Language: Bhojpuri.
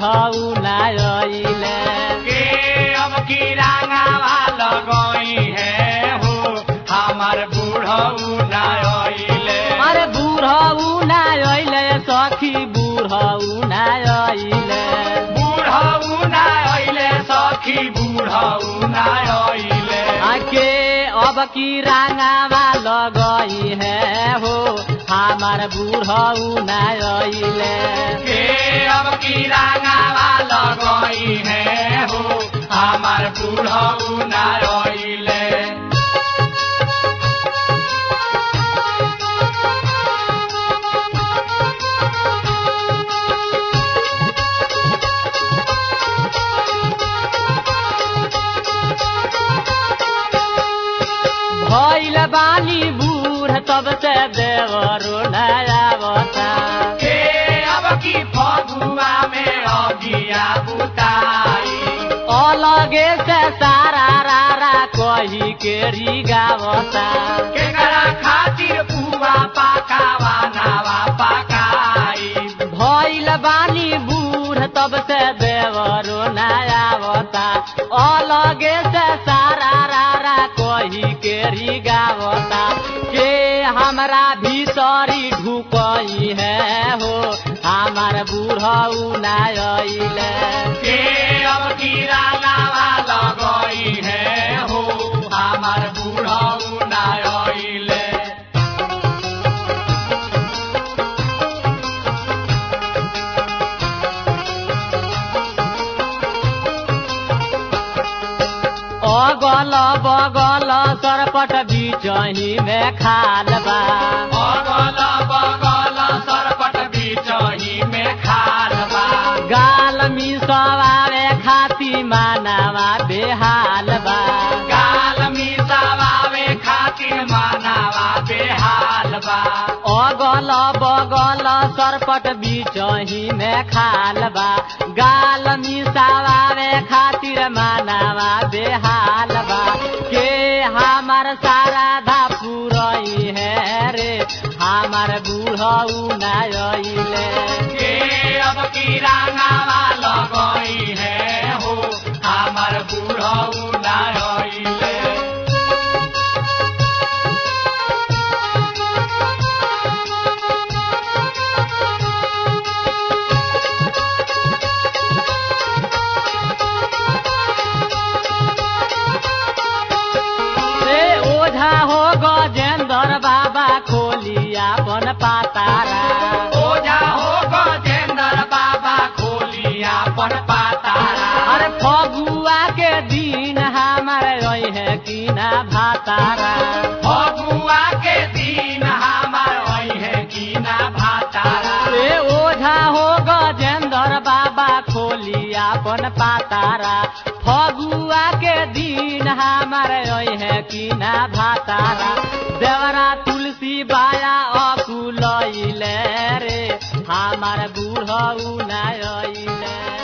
बूढ़ऊ ना आइले के अब की रंगवा लगई है हो हमार बूढ़ऊ ना आइले अरे बूढ़ऊ ना आइले सखी बूढ़ऊ ना आइले बूढ़ऊ ना आइले सखी बूढ़ऊ ना आइले के अब की रंगवा लगई है हो हमार बूढ़ऊ ना आइले के अब की रंगवा लगई है हो हमार बूढ़ऊ ना आइले भइल बानी बूढ़ तब से देवरो नया बता के अब की फगुआ में अगिया बुताई अलगे से सारा रारा कही के रिगावता केकरा खातिर पुआ पकावा नावा पकाई भइल बानी बूढ़ तब से देवरो नया बता अलगे से सारा रारा कही के रिगावता के हमरा भीतरी ढुकई है हो हमार बूढ़ऊ ना आइले के अब की रंगवा लगई है हो हमार बूढ़ऊ ना आइले अगल बगल सरपट बीचही में खाल बा अगल बगल सरपट बीचही में खाल बा गाल मिसवावे खाती मानवा बेहाल बा गाल मिसावे खातिर मानवा बेहाल बा अगल बगल सरपट बीचही में खाल बा गाल मिसवावे खातिर मानवा बेहाल बा के हमार सारा धा पुरई है रे हमार बूढ़ऊ ना आइले के अब की रंगवा लगई है हो हमार बूढ़ऊ ना आइले रे ओझा हो गजेंद्र बाबा खोलिया अपन पातारा ओझा हो गजेंद्र बाबा खोलिया अपन पातारा अरे फगुआ के दिन हमार रही है कि ना भातारा फगुआ के दिन हमार वही है कि ना भातारा रे ओझा हो गजेंद्र बाबा खोलिया अपन पातारा फगुआ के दिन हमार रही है कि ना भातारा देवरा तुलसी बाया अकुलैले रे हमार बूढ़ऊ ना आइले